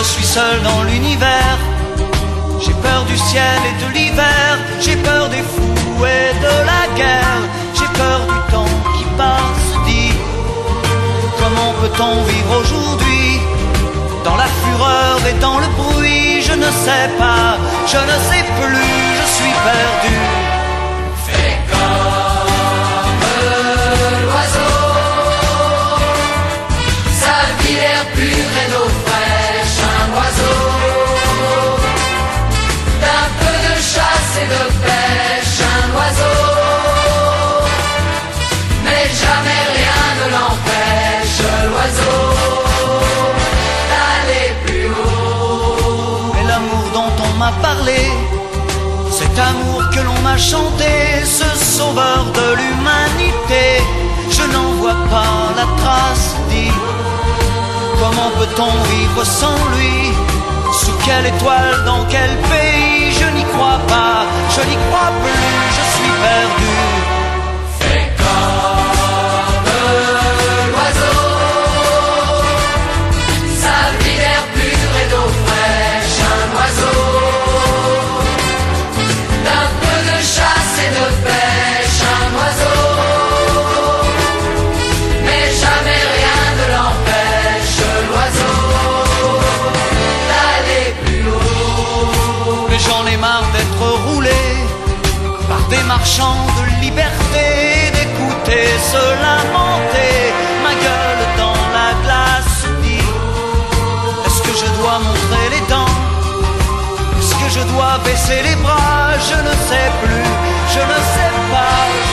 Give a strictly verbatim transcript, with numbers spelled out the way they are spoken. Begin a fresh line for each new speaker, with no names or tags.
suis seul dans l'univers. J'ai peur du ciel et de l'hiver. J'ai peur des fous et de la guerre. J'ai peur du temps qui passe. Dis, comment peut-on vivre aujourd'hui dans la fureur et dans le bruit? Je ne sais pas, je ne sais plus, je suis perdu.
Fais comme l'oiseau, sa vie l'air pur et d'eau fraîche, un oiseau d'un peu de chasse et de pêche, un oiseau, mais jamais rien ne l'empêche, l'oiseau, d'aller plus haut.
Mais l'amour dont on m'a parlé, cet amour que l'on m'a chanté, ce sauveur de l'humanité, je n'en vois pas la trace. Dis, comment peut-on vivre sans lui? Sous quelle étoile, dans quel pays? Je n'y crois pas, je n'y crois plus, je suis perdu.
Fais comme l'oiseau, sa vie d'air pur et d'eau fraîche, un oiseau d'un peu de chasse et de pêche, un oiseau, mais jamais rien ne l'empêche, l'oiseau, d'aller plus haut.
Mais j'en ai marre d'être roulé par des marchands de liberté, d'écouter se lamenter, ma gueule dans la glace. Dis, est-ce que je dois montrer les dents? Est-ce que je dois baisser les bras? Je ne sais plus, je ne sais pas.